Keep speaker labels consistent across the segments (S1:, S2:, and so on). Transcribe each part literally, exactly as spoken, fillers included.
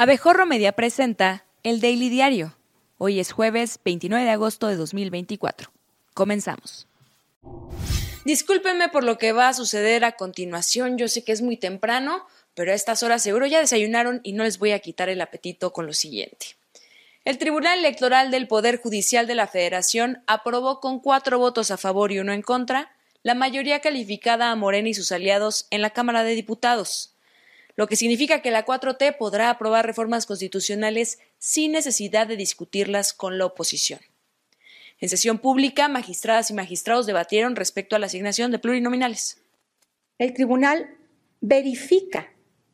S1: Abejorro Media presenta El Daily Diario. Hoy es jueves veintinueve de agosto de dos mil veinticuatro. Comenzamos. Discúlpenme por lo que va a suceder a continuación. Yo sé que es muy temprano, pero a estas horas seguro ya desayunaron y no les voy a quitar el apetito con lo siguiente. El Tribunal Electoral del Poder Judicial de la Federación aprobó con cuatro votos a favor y uno en contra la mayoría calificada a Morena y sus aliados en la Cámara de Diputados, lo que significa que la cuatro T podrá aprobar reformas constitucionales sin necesidad de discutirlas con la oposición. En sesión pública, magistradas y magistrados debatieron respecto a la asignación de plurinominales.
S2: El tribunal verifica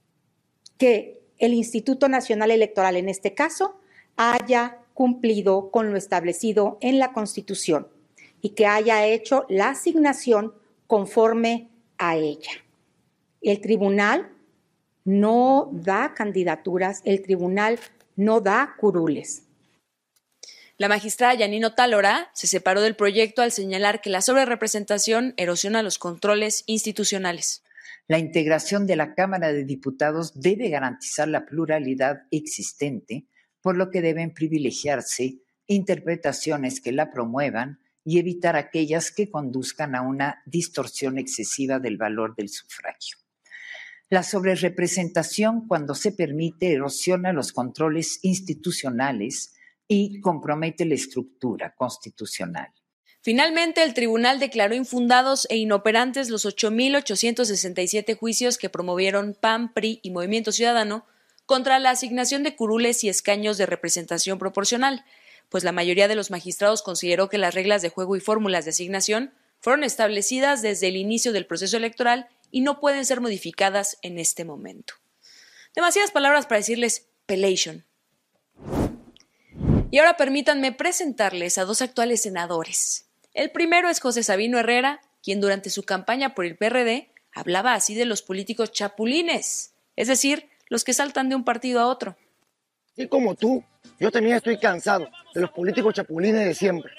S2: que el Instituto Nacional Electoral, en este caso, haya cumplido con lo establecido en la Constitución y que haya hecho la asignación conforme a ella. El tribunal no da candidaturas, el tribunal no da curules.
S1: La magistrada Yanino Tálora se separó del proyecto al señalar que la sobrerepresentación erosiona los controles institucionales.
S3: La integración de la Cámara de Diputados debe garantizar la pluralidad existente, por lo que deben privilegiarse interpretaciones que la promuevan y evitar aquellas que conduzcan a una distorsión excesiva del valor del sufragio. La sobrerepresentación, cuando se permite, erosiona los controles institucionales y compromete la estructura constitucional.
S1: Finalmente, el tribunal declaró infundados e inoperantes los ocho mil ochocientos sesenta y siete juicios que promovieron P A N, P R I y Movimiento Ciudadano contra la asignación de curules y escaños de representación proporcional, pues la mayoría de los magistrados consideró que las reglas de juego y fórmulas de asignación fueron establecidas desde el inicio del proceso electoral y no pueden ser modificadas en este momento. Demasiadas palabras para decirles pelation. Y ahora permítanme presentarles a dos actuales senadores. El primero es José Sabino Herrera, quien durante su campaña por el P R D hablaba así de los políticos chapulines, es decir, los que saltan de un partido a otro.
S4: Y como tú, yo también estoy cansado de los políticos chapulines de siempre.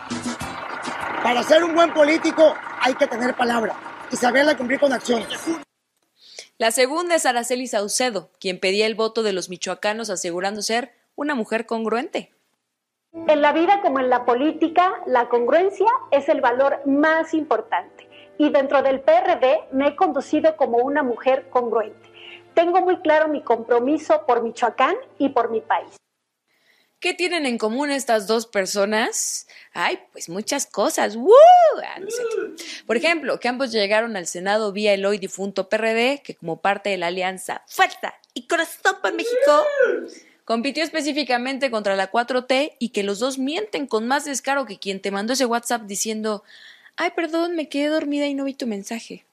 S4: Para ser un buen político hay que tener palabra y saberla cumplir con acciones.
S1: La segunda es Araceli Saucedo, quien pedía el voto de los michoacanos asegurando ser una mujer congruente.
S5: En la vida como en la política, la congruencia es el valor más importante. Y dentro del P R D me he conducido como una mujer congruente. Tengo muy claro mi compromiso por Michoacán y por mi país.
S1: ¿Qué tienen en común estas dos personas? Ay, pues muchas cosas. ¡Woo! Ah, no sé. Por ejemplo, que ambos llegaron al Senado vía el hoy difunto P R D, que como parte de la alianza Fuerza y Corazón por México compitió específicamente contra la cuatro T y que los dos mienten con más descaro que quien te mandó ese WhatsApp diciendo: ay, perdón, me quedé dormida y no vi tu mensaje.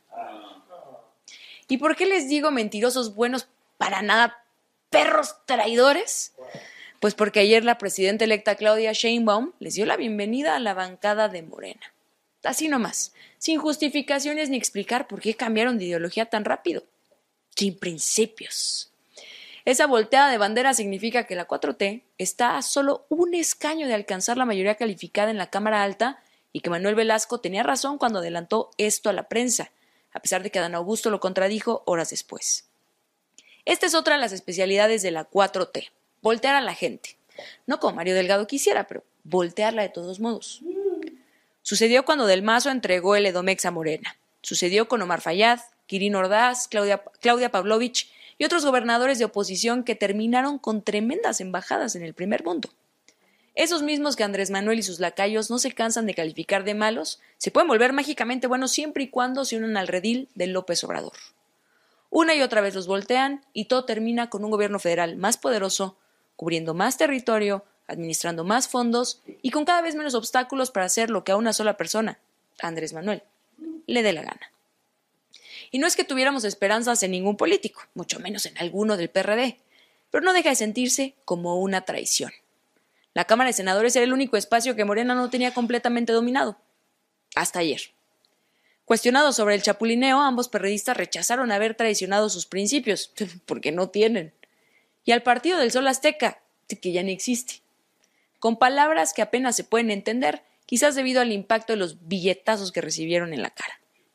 S1: ¿Y por qué les digo mentirosos buenos para nada, perros traidores? Pues porque ayer la presidenta electa Claudia Sheinbaum les dio la bienvenida a la bancada de Morena. Así nomás, sin justificaciones ni explicar por qué cambiaron de ideología tan rápido. Sin principios. Esa volteada de bandera significa que la cuatro T está a solo un escaño de alcanzar la mayoría calificada en la Cámara Alta y que Manuel Velasco tenía razón cuando adelantó esto a la prensa, a pesar de que Adán Augusto lo contradijo horas después. Esta es otra de las especialidades de la cuatro T, voltear a la gente. No como Mario Delgado quisiera, pero voltearla de todos modos. Sucedió cuando Del Mazo entregó el Edomex a Morena. Sucedió con Omar Fayad, Quirino Ordaz, Claudia, Claudia Pavlovich y otros gobernadores de oposición que terminaron con tremendas embajadas en el primer mundo. Esos mismos que Andrés Manuel y sus lacayos no se cansan de calificar de malos, se pueden volver mágicamente buenos siempre y cuando se unan al redil de López Obrador. Una y otra vez los voltean y todo termina con un gobierno federal más poderoso, cubriendo más territorio, administrando más fondos y con cada vez menos obstáculos para hacer lo que a una sola persona, Andrés Manuel, le dé la gana. Y no es que tuviéramos esperanzas en ningún político, mucho menos en alguno del P R D, pero no deja de sentirse como una traición. La Cámara de Senadores era el único espacio que Morena no tenía completamente dominado. Hasta ayer. Cuestionados sobre el chapulineo, ambos perredistas rechazaron haber traicionado sus principios, porque no tienen. Y al Partido del Sol Azteca, que ya no existe. Con palabras que apenas se pueden entender, quizás debido al impacto de los billetazos que recibieron en la cara.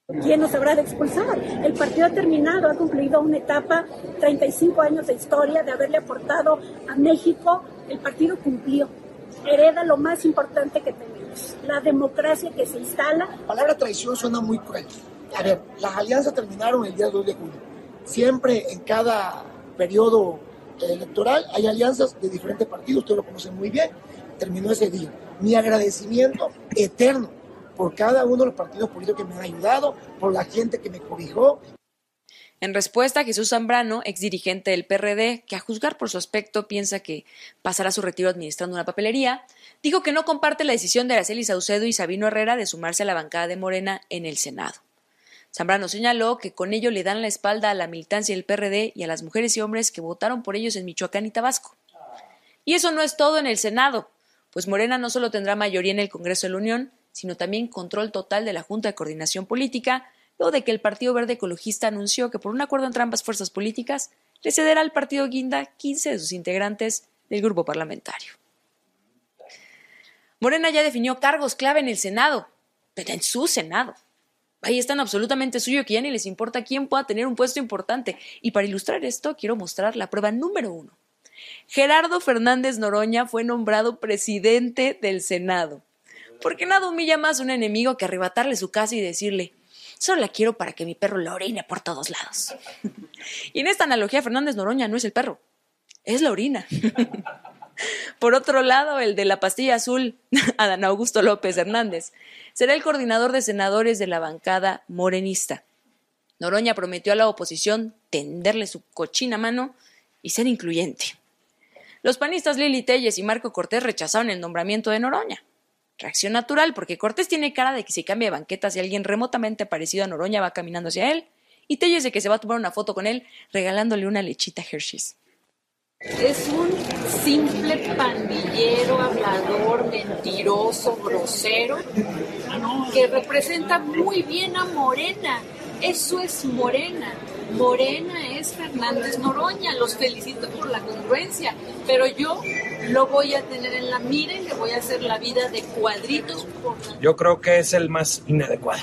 S5: ¿Quién nos habrá de expulsar? El partido ha terminado, ha cumplido una etapa, treinta y cinco años de historia, de haberle aportado a México. El partido cumplió, hereda lo más importante que tenemos, la democracia que se instala.
S4: La palabra traición suena muy cruel. A ver, las alianzas terminaron el día dos de julio. Siempre en cada periodo electoral hay alianzas de diferentes partidos, ustedes lo conocen muy bien. Terminó ese día. Mi agradecimiento eterno por cada uno de los partidos políticos que me han ayudado, por la gente que me cobijó.
S1: En respuesta, Jesús Zambrano, exdirigente del P R D, que a juzgar por su aspecto piensa que pasará su retiro administrando una papelería, dijo que no comparte la decisión de Araceli Saucedo y Sabino Herrera de sumarse a la bancada de Morena en el Senado. Zambrano señaló que con ello le dan la espalda a la militancia del P R D y a las mujeres y hombres que votaron por ellos en Michoacán y Tabasco. Y eso no es todo en el Senado, pues Morena no solo tendrá mayoría en el Congreso de la Unión, sino también control total de la Junta de Coordinación Política, luego de que el Partido Verde Ecologista anunció que por un acuerdo entre ambas fuerzas políticas le cederá al Partido Guinda quince de sus integrantes del grupo parlamentario. Morena ya definió cargos clave en el Senado, pero en su Senado. Ahí están absolutamente suyo que ya ni les importa quién pueda tener un puesto importante. Y para ilustrar esto, quiero mostrar la prueba número uno. Gerardo Fernández Noroña fue nombrado presidente del Senado. Porque nada humilla más a un enemigo que arrebatarle su casa y decirle, solo la quiero para que mi perro la orine por todos lados. Y en esta analogía, Fernández Noroña no es el perro, es la orina. Por otro lado, el de la pastilla azul, Adán Augusto López Hernández, será el coordinador de senadores de la bancada morenista. Noroña prometió a la oposición tenderle su cochina mano y ser incluyente. Los panistas Lili Téllez y Marco Cortés rechazaron el nombramiento de Noroña. Reacción natural, porque Cortés tiene cara de que si cambia de banqueta si alguien remotamente parecido a Noroña va caminando hacia él, y Téllez de que se va a tomar una foto con él regalándole una lechita Hershey's.
S6: Es un simple pandillero, hablador, mentiroso, grosero, que representa muy bien a Morena. Eso es Morena. Morena es Fernández Noroña. Los felicito por la congruencia, pero yo lo voy a tener en la mira y le voy a hacer la vida de cuadritos. Por la...
S7: Yo creo que es el más inadecuado.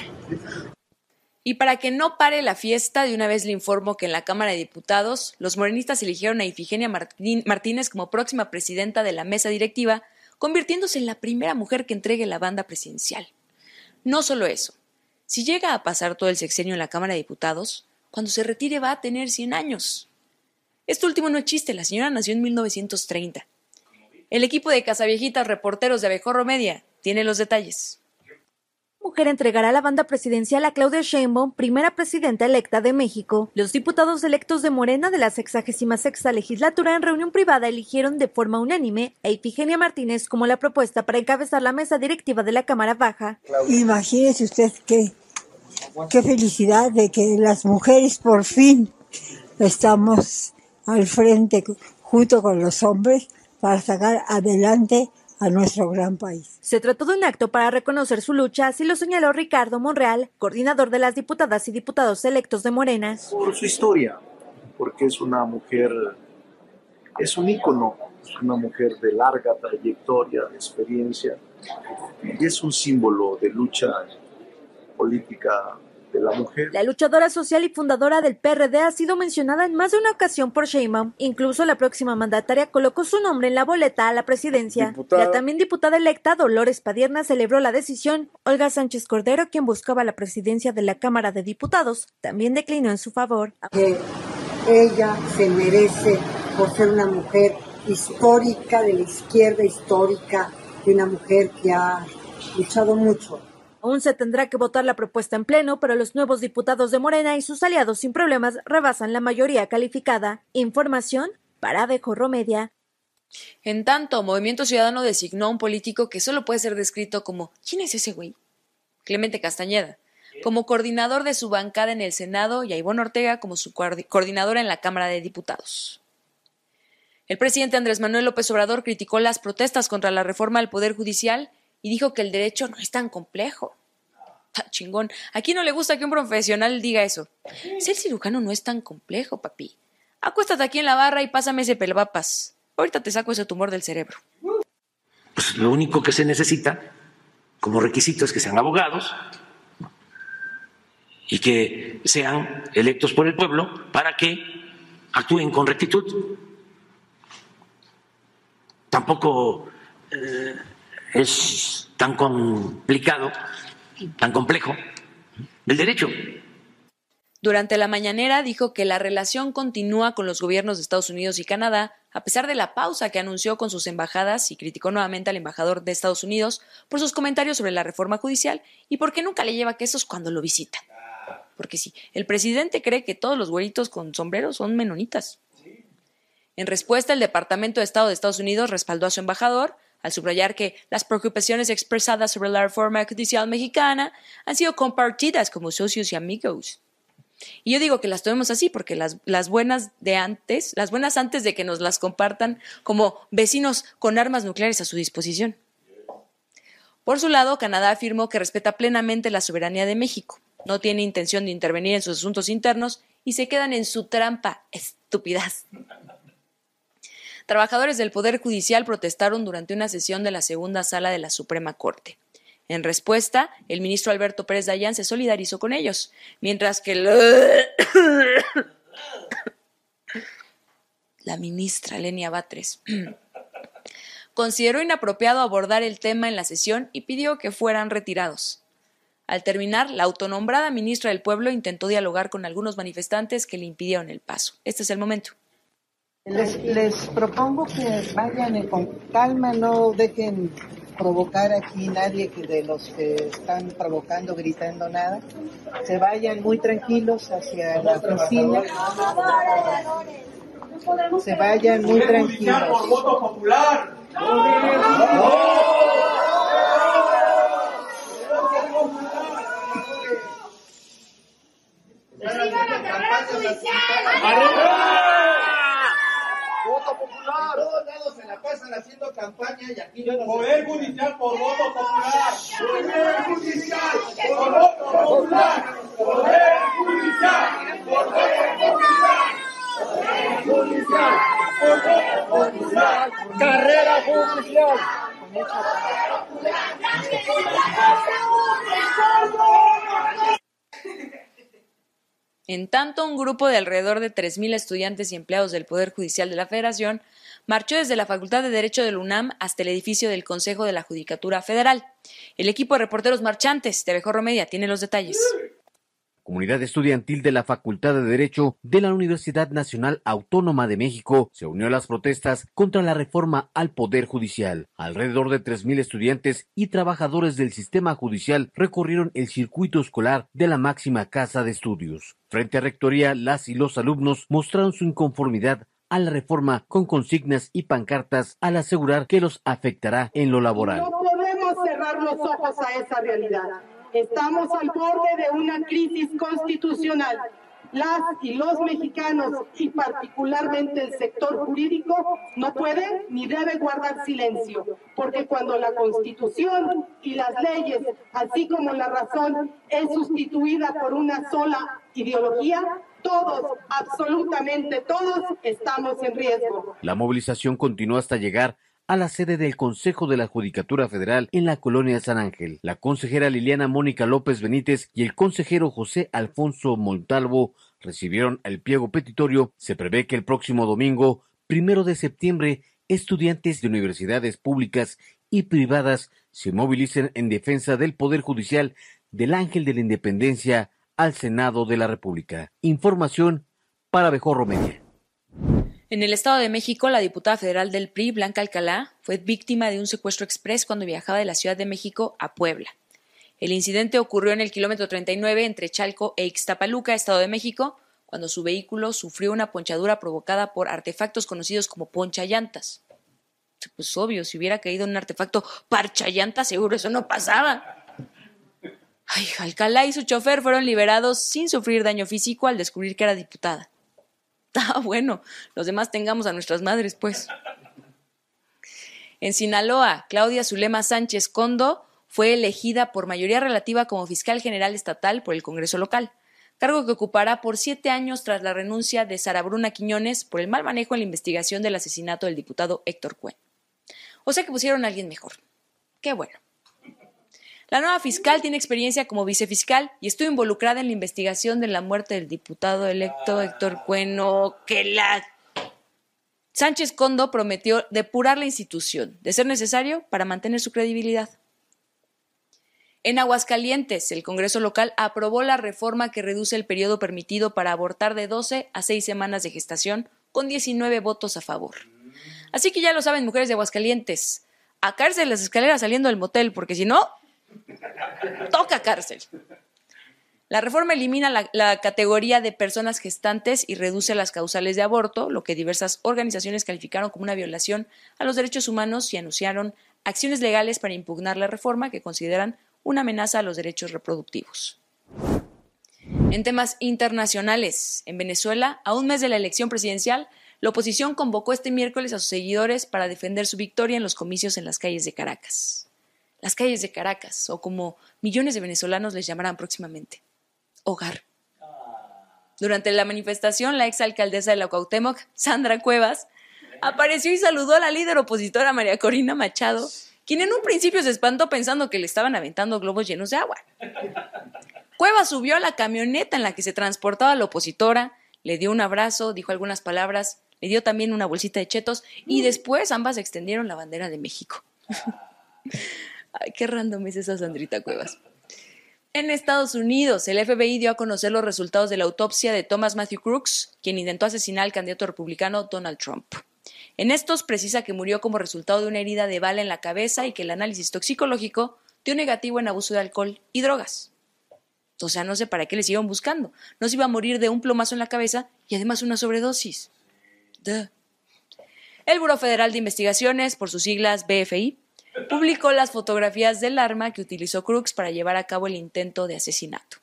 S1: Y para que no pare la fiesta, de una vez le informo que en la Cámara de Diputados, los morenistas eligieron a Ifigenia Martín, Martínez como próxima presidenta de la mesa directiva, convirtiéndose en la primera mujer que entregue la banda presidencial. No solo eso, si llega a pasar todo el sexenio en la Cámara de Diputados, cuando se retire va a tener cien años. Esto último no es chiste, la señora nació en mil novecientos treinta. El equipo de Casaviejitas Reporteros de Abejorro Media tiene los detalles.
S8: Mujer entregará la banda presidencial a Claudia Sheinbaum, primera presidenta electa de México. Los diputados electos de Morena de la sexagésima sexta legislatura en reunión privada eligieron de forma unánime a Ifigenia Martínez como la propuesta para encabezar la mesa directiva de la Cámara Baja.
S9: Imagínese usted qué, qué felicidad de que las mujeres por fin estamos al frente junto con los hombres para sacar adelante a nuestro gran país.
S8: Se trató de un acto para reconocer su lucha, así lo señaló Ricardo Monreal, coordinador de las diputadas y diputados electos de Morena.
S10: Por su historia, porque es una mujer, es un ícono, es una mujer de larga trayectoria, de experiencia, y es un símbolo de lucha política de la mujer.
S8: La luchadora social y fundadora del P R D ha sido mencionada en más de una ocasión por Sheinbaum. Incluso la próxima mandataria colocó su nombre en la boleta a la presidencia. Diputada. La también diputada electa Dolores Padierna celebró la decisión. Olga Sánchez Cordero, quien buscaba la presidencia de la Cámara de Diputados, también declinó en su favor.
S9: Que ella se merece por ser una mujer histórica, de la izquierda histórica, de una mujer que ha luchado mucho.
S8: Aún se tendrá que votar la propuesta en pleno, pero los nuevos diputados de Morena y sus aliados sin problemas rebasan la mayoría calificada. Información para Abejorro Media.
S1: En tanto, Movimiento Ciudadano designó a un político que solo puede ser descrito como ¿quién es ese güey? Clemente Castañeda, como coordinador de su bancada en el Senado, y a Ivonne Ortega como su coordinadora en la Cámara de Diputados. El presidente Andrés Manuel López Obrador criticó las protestas contra la reforma al Poder Judicial y dijo que el derecho no es tan complejo. ¡Ah, chingón! ¿A quién no le gusta que un profesional diga eso? Ser cirujano no es tan complejo, papi. Acuéstate aquí en la barra y pásame ese pelvapas. Ahorita te saco ese tumor del cerebro.
S11: Pues lo único que se necesita como requisito es que sean abogados y que sean electos por el pueblo para que actúen con rectitud. Tampoco eh, es tan complicado, tan complejo el derecho.
S1: Durante la mañanera dijo que la relación continúa con los gobiernos de Estados Unidos y Canadá, a pesar de la pausa que anunció con sus embajadas, y criticó nuevamente al embajador de Estados Unidos por sus comentarios sobre la reforma judicial y porque nunca le lleva quesos cuando lo visitan. Porque sí, el presidente cree que todos los güeritos con sombreros son menonitas. En respuesta, el Departamento de Estado de Estados Unidos respaldó a su embajador al subrayar que las preocupaciones expresadas sobre la reforma judicial mexicana han sido compartidas como socios y amigos. Y yo digo que las tomemos así porque las, las buenas de antes, las buenas antes de que nos las compartan como vecinos con armas nucleares a su disposición. Por su lado, Canadá afirmó que respeta plenamente la soberanía de México, no tiene intención de intervenir en sus asuntos internos y se quedan en su trampa, estúpidas. Trabajadores del Poder Judicial protestaron durante una sesión de la segunda sala de la Suprema Corte. En respuesta, el ministro Alberto Pérez Dayán se solidarizó con ellos, mientras que la, la ministra Lenia Batres consideró inapropiado abordar el tema en la sesión y pidió que fueran retirados. Al terminar, la autonombrada ministra del Pueblo intentó dialogar con algunos manifestantes que le impidieron el paso. Este es el momento.
S12: Les, les propongo que vayan con calma, no dejen provocar aquí nadie que de los que están provocando, gritando nada. Se vayan muy tranquilos hacia la oficina. Se vayan muy tranquilos.
S13: Por voto popular.
S14: ¡Arriba la carrera judicial!
S13: ¡Voto popular! En todos lados se la pasan haciendo campaña y aquí no. Poder judicial por voto popular. Poder judicial por voto popular. Poder judicial por voto popular. Poder judicial por voto popular. Carrera judicial.
S1: En tanto, un grupo de alrededor de tres mil estudiantes y empleados del Poder Judicial de la Federación marchó desde la Facultad de Derecho del UNAM hasta el edificio del Consejo de la Judicatura Federal. El equipo de reporteros marchantes de Abejorro Media tiene los detalles.
S15: Comunidad estudiantil de la Facultad de Derecho de la Universidad Nacional Autónoma de México se unió a las protestas contra la reforma al Poder Judicial. Alrededor de tres mil estudiantes y trabajadores del sistema judicial recorrieron el circuito escolar de la máxima casa de estudios. Frente a Rectoría, las y los alumnos mostraron su inconformidad a la reforma con consignas y pancartas al asegurar que los afectará en lo laboral.
S16: No podemos cerrar los ojos a esa realidad. Estamos al borde de una crisis constitucional. Las y los mexicanos, y particularmente el sector jurídico, no puede ni debe guardar silencio, porque cuando la Constitución y las leyes, así como la razón, es sustituida por una sola ideología, todos, absolutamente todos, estamos en riesgo.
S15: La movilización continuó hasta llegar a la sede del Consejo de la Judicatura Federal en la colonia San Ángel. La consejera Liliana Mónica López Benítez y el consejero José Alfonso Montalvo recibieron el pliego petitorio. Se prevé que el próximo domingo, primero de septiembre, estudiantes de universidades públicas y privadas se movilicen en defensa del Poder Judicial del Ángel de la Independencia al Senado de la República. Información para Abejorro Media.
S1: En el Estado de México, la diputada federal del P R I, Blanca Alcalá, fue víctima de un secuestro exprés cuando viajaba de la Ciudad de México a Puebla. El incidente ocurrió en el kilómetro treinta y nueve entre Chalco e Ixtapaluca, Estado de México, cuando su vehículo sufrió una ponchadura provocada por artefactos conocidos como ponchallantas. Pues obvio, si hubiera caído en un artefacto parchallantas, seguro eso no pasaba. Ay, Alcalá y su chofer fueron liberados sin sufrir daño físico al descubrir que era diputada. Ah, bueno, los demás tengamos a nuestras madres, pues. En Sinaloa, Claudia Zulema Sánchez Condo fue elegida por mayoría relativa como fiscal general estatal por el Congreso local, cargo que ocupará por siete años tras la renuncia de Sara Bruna Quiñones por el mal manejo en la investigación del asesinato del diputado Héctor Cuen. O sea que pusieron a alguien mejor. Qué bueno. La nueva fiscal tiene experiencia como vicefiscal y estuvo involucrada en la investigación de la muerte del diputado electo Héctor Cueno, que la... Sánchez Condo prometió depurar la institución, de ser necesario, para mantener su credibilidad. En Aguascalientes, el Congreso local aprobó la reforma que reduce el periodo permitido para abortar de doce a seis semanas de gestación, con diecinueve votos a favor. Así que ya lo saben, mujeres de Aguascalientes, a cárcel las escaleras saliendo del motel, porque si no, toca cárcel. La reforma elimina la, la categoría de personas gestantes y reduce las causales de aborto, lo que diversas organizaciones calificaron como una violación a los derechos humanos y anunciaron acciones legales para impugnar la reforma que consideran una amenaza a los derechos reproductivos. En temas internacionales, en Venezuela, a un mes de la elección presidencial, la oposición convocó este miércoles a sus seguidores para defender su victoria en los comicios en las calles de Caracas. Las calles de Caracas, o como millones de venezolanos les llamarán próximamente, hogar. Durante la manifestación, la exalcaldesa de la Cuauhtémoc, Sandra Cuevas, apareció y saludó a la líder opositora María Corina Machado, quien en un principio se espantó pensando que le estaban aventando globos llenos de agua. Cuevas subió a la camioneta en la que se transportaba la opositora, le dio un abrazo, dijo algunas palabras, le dio también una bolsita de chetos y después ambas extendieron la bandera de México. Ay, qué random es esa Sandrita Cuevas. En Estados Unidos, el F B I dio a conocer los resultados de la autopsia de Thomas Matthew Crooks, quien intentó asesinar al candidato republicano Donald Trump. En estos precisa que murió como resultado de una herida de bala en la cabeza y que el análisis toxicológico dio negativo en abuso de alcohol y drogas. O sea, no sé para qué les iban buscando. No se iba a morir de un plomazo en la cabeza y además una sobredosis. Duh. El Buró Federal de Investigaciones, por sus siglas B F I, publicó las fotografías del arma que utilizó Crooks para llevar a cabo el intento de asesinato.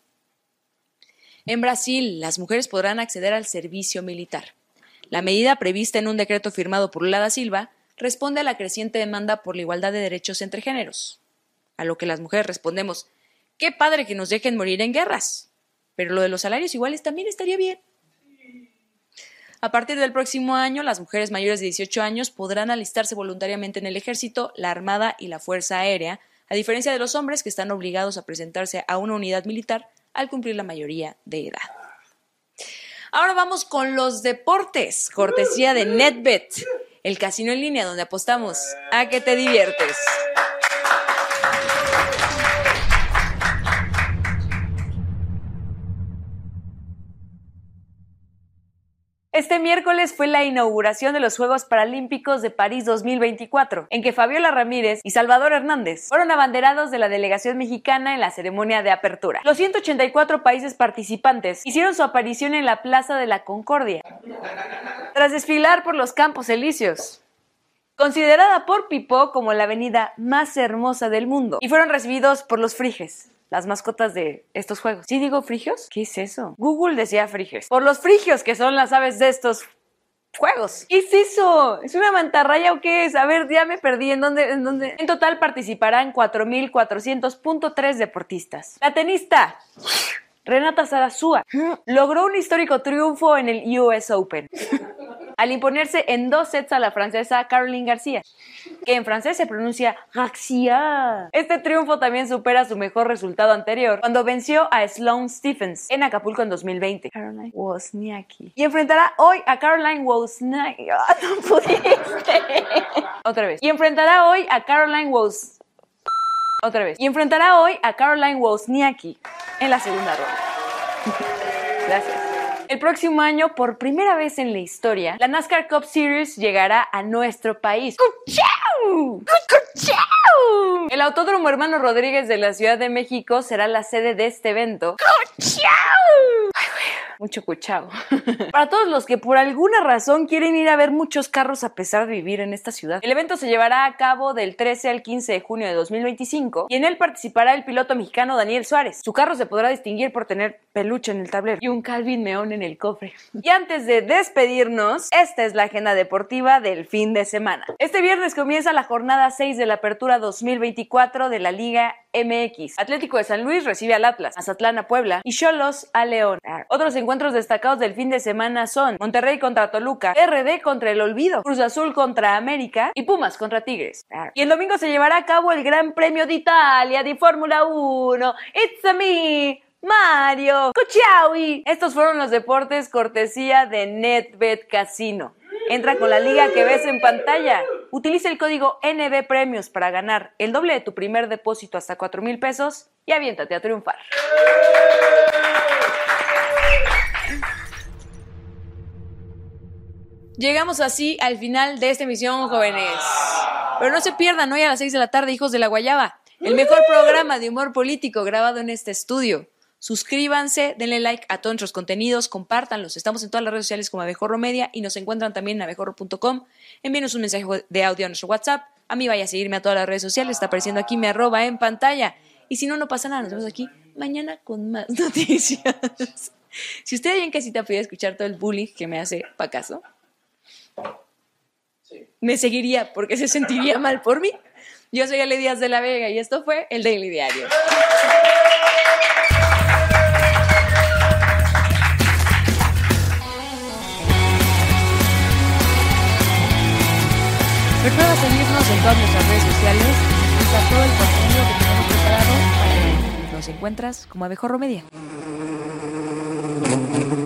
S1: En Brasil, las mujeres podrán acceder al servicio militar. La medida prevista en un decreto firmado por Lula da Silva responde a la creciente demanda por la igualdad de derechos entre géneros. A lo que las mujeres respondemos, qué padre que nos dejen morir en guerras, pero lo de los salarios iguales también estaría bien. A partir del próximo año, las mujeres mayores de dieciocho años podrán alistarse voluntariamente en el Ejército, la Armada y la Fuerza Aérea, a diferencia de los hombres que están obligados a presentarse a una unidad militar al cumplir la mayoría de edad. Ahora vamos con los deportes, cortesía de NetBet, el casino en línea donde apostamos a que te diviertes. Este miércoles fue la inauguración de los Juegos Paralímpicos de París dos mil veinticuatro, en que Fabiola Ramírez y Salvador Hernández fueron abanderados de la delegación mexicana en la ceremonia de apertura. Los ciento ochenta y cuatro países participantes hicieron su aparición en la Plaza de la Concordia, tras desfilar por los Campos Elíseos, considerada por Pipo como la avenida más hermosa del mundo, y fueron recibidos por los friges, las mascotas de estos juegos. ¿Sí digo frigios? ¿Qué es eso? Google decía frigios. Por los frigios, que son las aves de estos juegos. ¿Qué es eso? ¿Es una mantarraya o qué es? A ver, ya me perdí. ¿En dónde? ¿En dónde? En total participarán cuatro mil cuatrocientos punto tres deportistas. La tenista Renata Zarazúa logró un histórico triunfo en el U S Open al imponerse en dos sets a la francesa Caroline García, que en francés se pronuncia García. Este triunfo también supera su mejor resultado anterior, cuando venció a Sloane Stephens en Acapulco en dos mil veinte. Caroline Wozniacki. Y enfrentará hoy a Caroline Wozniacki. ¡Ah, no pudiste! Otra vez. Y enfrentará hoy a Caroline Woz... Otra vez. Y enfrentará hoy a Caroline Wozniacki en la segunda ronda. Gracias. El próximo año, por primera vez en la historia, la NASCAR Cup Series llegará a nuestro país. ¡Cuchau! ¡Cuchau! El Autódromo Hermano Rodríguez de la Ciudad de México será la sede de este evento. ¡Cuchau! Ay, güey. Mucho cuchao. Para todos los que por alguna razón quieren ir a ver muchos carros a pesar de vivir en esta ciudad. El evento se llevará a cabo del trece al quince de junio de dos mil veinticinco y en él participará el piloto mexicano Daniel Suárez. Su carro se podrá distinguir por tener peluche en el tablero y un Calvin Meón en el cofre. Y antes de despedirnos, esta es la agenda deportiva del fin de semana. Este viernes comienza la jornada seis de la Apertura dos mil veinticuatro de la Liga M X. Atlético de San Luis recibe al Atlas, Mazatlán a Puebla y Xolos a León. Otros encuentros encuentros destacados del fin de semana son Monterrey contra Toluca, R D contra el Olvido, Cruz Azul contra América y Pumas contra Tigres. Y el domingo se llevará a cabo el Gran Premio de Italia de Fórmula uno. It's a me, Mario Cucciaui. Estos fueron los deportes cortesía de NetBet Casino. Entra con la liga que ves en pantalla. Utiliza el código N B Premios para ganar el doble de tu primer depósito hasta cuatro mil pesos y aviéntate a triunfar. Llegamos así al final de esta emisión, jóvenes. Pero no se pierdan hoy a las seis de la tarde, Hijos de la Guayaba, el mejor programa de humor político grabado en este estudio. Suscríbanse, denle like a todos nuestros contenidos, compártanlos. Estamos en todas las redes sociales como Abejorro Media y nos encuentran también en abejorro punto com. Envíenos un mensaje de audio a nuestro WhatsApp. A mí vaya a seguirme a todas las redes sociales. Está apareciendo aquí mi arroba en pantalla. Y si no, no pasa nada. Nos vemos aquí mañana con más noticias. Si usted ahí en casita pudiera escuchar todo el bullying que me hace Pacaso, me seguiría porque se sentiría mal por mí. Yo soy Ale Díaz de la Vega y esto fue el Daily Diario. Recuerda seguirnos en todas nuestras redes sociales. Está todo el contenido que tenemos preparado para ti. Nos encuentras como Abejorro Media.